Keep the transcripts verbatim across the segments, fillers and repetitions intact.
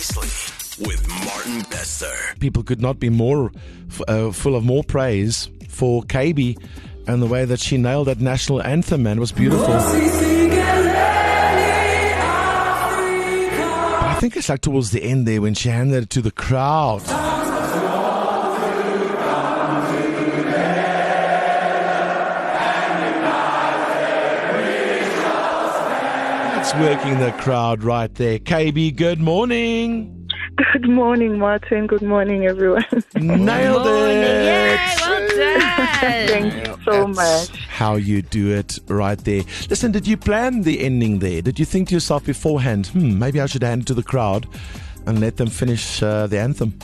Precisely with Martin Bester. People could not be more uh, full of more praise for K B and the way that she nailed that national anthem, man. It was beautiful. But I think it's like towards the end there when she handed it to the crowd. That's working the crowd right there. K B, good morning. Good morning, Martin. Good morning, everyone. Nailed morning. it. Yay, well done. Thank you so That's much. how you do it right there. Listen, did you plan the ending there? Did you think to yourself beforehand, hmm, maybe I should hand it to the crowd and let them finish uh, the anthem?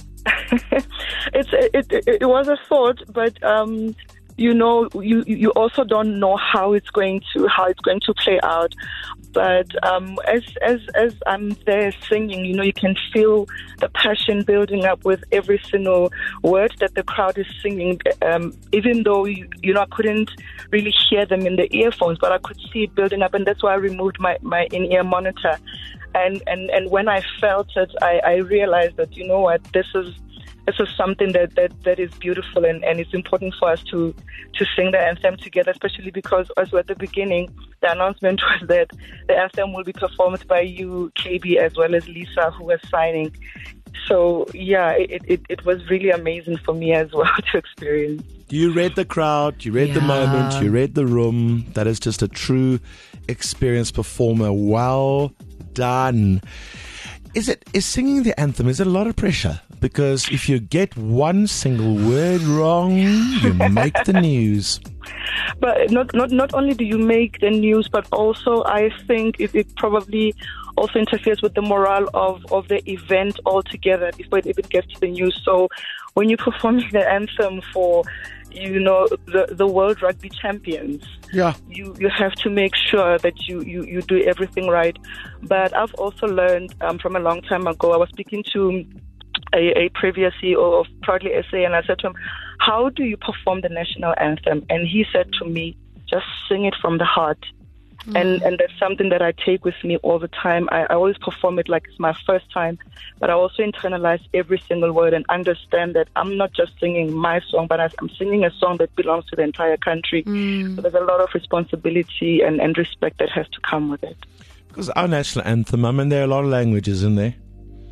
it's it, it, it was a thought, but um, you know, you you also don't know how it's going to how it's going to play out. But um, as as as I'm there singing, you know, you can feel the passion building up with every single word that the crowd is singing. Um, even though you, you know I couldn't really hear them in the earphones, but I could see it building up, and that's why I removed my, my in-ear monitor. And, and and when I felt it, I, I realized that, you know what, this is this is something that, that, that is beautiful, and, and it's important for us to, to sing the anthem together, especially because, as we're at the beginning, the announcement was that the anthem will be performed by you, K B, as well as Lisa, who was signing. So, yeah, it, it, it was really amazing for me as well to experience. You read the crowd, you read Yeah. the moment, you read the room. That is just a true experienced performer. Well done. Is it is singing the anthem, is it a lot of pressure? Because if you get one single word wrong, you make the news. But not, not not only do you make the news, but also I think it, it probably also interferes with the morale of, of the event altogether before it even gets to the news. So when you're performing the anthem for, you know, the, the World Rugby Champions, Yeah. you, you have to make sure that you, you, you do everything right. But I've also learned um, from a long time ago, I was speaking to a, a previous C E O of Proudly S A, and I said to him, how do you perform the national anthem? And he said to me, just sing it from the heart. Mm. And and that's something that I take with me all the time. I, I always perform it like it's my first time, but I also internalize every single word and understand that I'm not just singing my song, but I'm singing a song that belongs to the entire country. Mm. So there's a lot of responsibility and, and respect that has to come with it. Because our national anthem, I mean, there are a lot of languages in there.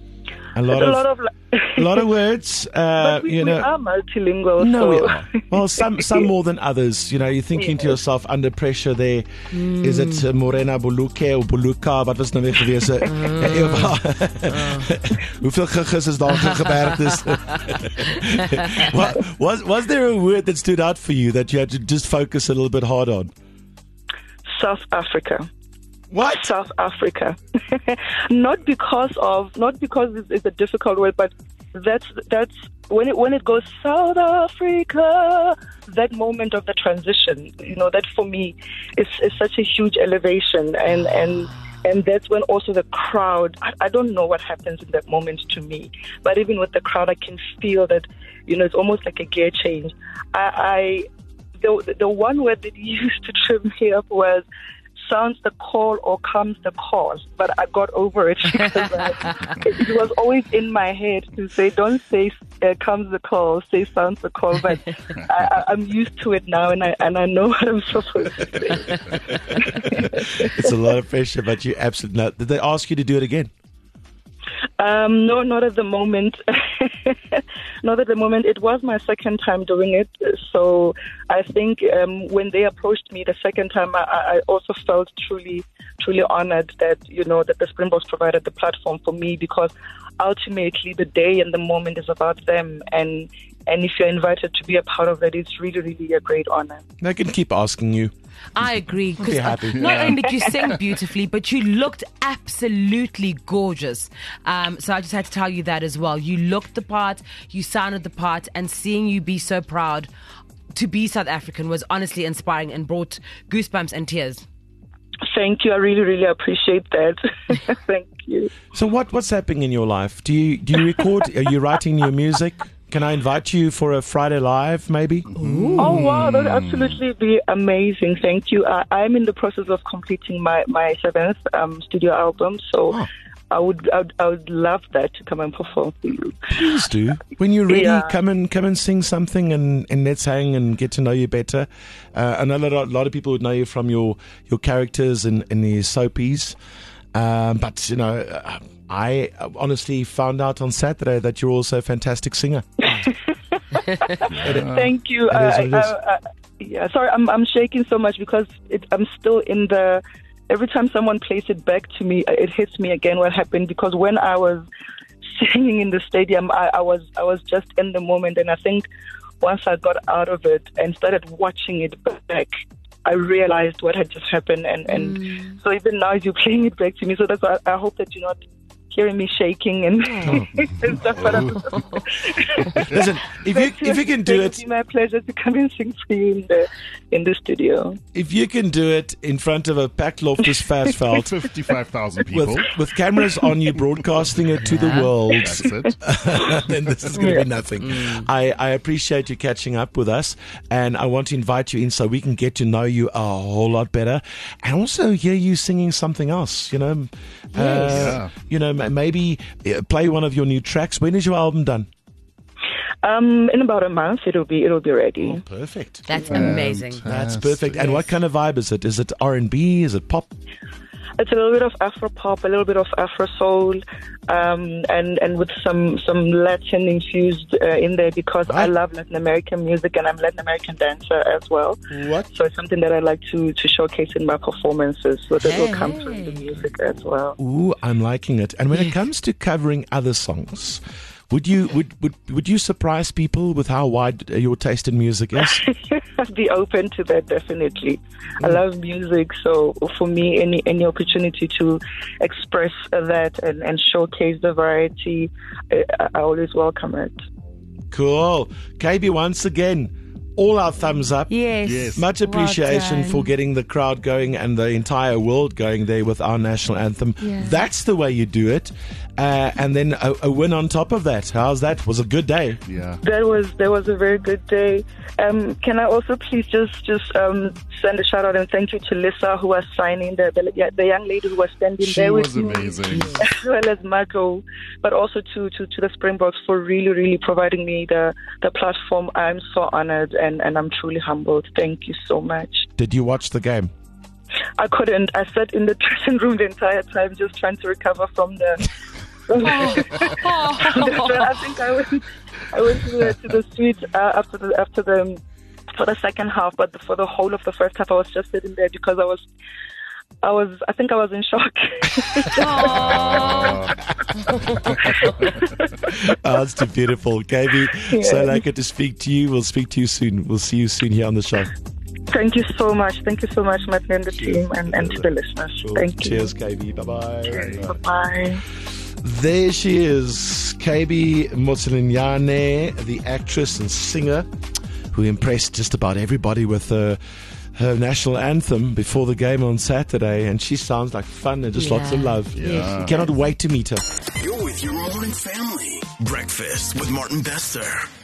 A lot, a of, lot of a lot of words. Uh, but we, you know, we are multilingual. No, so. we are. Well, some some more than others. You know, you're thinking Yeah. to yourself, under pressure there, mm. is it uh, Morena Buluke or Buluka? Wat was nou weer gewees? Hoeveel gegis is daar gebergd is? What, was, was there a word that stood out for you that you had to just focus a little bit hard on? South Africa. What? South Africa. Not because of, not because it's, it's a difficult word, but that's that's when it when it goes South Africa. That moment of the transition, you know, that for me is is such a huge elevation, and and. And that's when also the crowd, I, I don't know what happens in that moment to me, but even with the crowd, I can feel that, you know, it's almost like a gear change. I, I the, the one word that used to trip me up was, sounds the call or comes the call, but I got over it because I, it was always in my head to say, don't say uh, comes the call, say sounds the call, but I, I'm used to it now, and I and I know what I'm supposed to say. It's a lot of pressure, but you absolutely not. Did they ask you to do it again? Um, no, not at the moment. Not at the moment. It was my second time doing it. So I think um, when they approached me the second time, I, I also felt truly, truly honored that, you know, that the Springboks provided the platform for me, because ultimately the day and the moment is about them. And, and if you're invited to be a part of that, it's really, really a great honor. They can keep asking you. I agree. Be Because happy. not Yeah. only did you sing beautifully, but you looked absolutely gorgeous. Um, so I just had to tell you that as well. You looked the part, you sounded the part, and seeing you be so proud to be South African was honestly inspiring and brought goosebumps and tears. Thank you. I really, really appreciate that. Thank you. So what what's happening in your life? Do you do you record? Are you writing new music? Can I invite you for a Friday Live, maybe? Ooh. Oh, wow. That would absolutely be amazing. Thank you. Uh, I'm in the process of completing my, my seventh um, studio album. So Oh. I would, I would, I would love that to come and perform for you. Please do. When you're ready, Yeah. come and come and sing something, and, and let's hang and get to know you better. Uh, I know a lot, a lot of people would know you from your, your characters in, in the soapies. Um, but, you know, I honestly found out on Saturday that you're also a fantastic singer. Thank you. It is I, what it I, is. I, yeah, sorry, I'm I'm shaking so much because it, I'm still in the. Every time someone plays it back to me, it hits me again what happened. Because when I was singing in the stadium, I, I was I was just in the moment, and I think once I got out of it and started watching it back, I realized what had just happened, and and Mm. so even now you're playing it back to me. So that's why I, I hope that you're not hearing me shaking and, and stuff. But I'm, Listen, if you if you can do it it, would be my pleasure to come and sing for you in the in the studio. if you can do it in front of a packed Loftus Versfeld fifty-five thousand people. with with cameras on you, broadcasting it to the Yeah. world, That's it. then this is going to be nothing. I, I appreciate you catching up with us, and I want to invite you in so we can get to know you a whole lot better, and also hear you singing something else. You know, uh, Yeah. you know, ma- maybe uh, play one of your new tracks. When is your album done? Um, in about a month, it'll be it'll be ready. Perfect. That's amazing. That's perfect. And what kind of vibe is it? Is it R and B? Is it pop? It's a little bit of Afro pop, a little bit of Afro soul, um, and and with some some Latin infused uh, in there because I What? love Latin American music and I'm a Latin American dancer as well. What? So it's something that I like to to showcase in my performances. So that will come Hey. from the music as well. Ooh, I'm liking it. And when it comes to covering other songs, would you would would, would you surprise people with how wide uh, your taste in music is? I'd be open to that, definitely. I love music, so for me, any any opportunity to express that and, and showcase the variety, I, I always welcome it. Cool. K B, once again, all our thumbs up. Yes. Yes. Much Well appreciation done. for getting the crowd going and the entire world going there with our national anthem. Yeah. That's the way you do it. Uh, and then a, a win on top of that. How's that? Was a good day. Yeah. That was that was a very good day. Um, can I also please just just um, send a shout out and thank you to Lisa who was signing the the, yeah, the young lady who was standing She there was with me, amazing. as well as Marco, but also to, to, to the Springboks for really really providing me the the platform. I'm so honored and, and I'm truly humbled. Thank you so much. Did you watch the game? I couldn't. I sat in the dressing room the entire time just trying to recover from the. I think I went, I went to the, to the suite uh, after the after the for the second half, but for the whole of the first half, I was just sitting there because I was, I was, I think I was in shock. Oh, it's too beautiful. K B, so lucky to speak to you. We'll speak to you soon. We'll see you soon here on the show. Thank you so much. Thank you so much, Matthew and the team, and, and to the listeners. Cool. Thank you. Cheers, K B. Bye-bye. Bye. There she is, K B Motsulinyane, the actress and singer who impressed just about everybody with her, her national anthem before the game on Saturday. And she sounds like fun and just lots of Yeah. love. Yeah. Cannot wait to meet her. You're with your morning family. Breakfast with Martin Bester.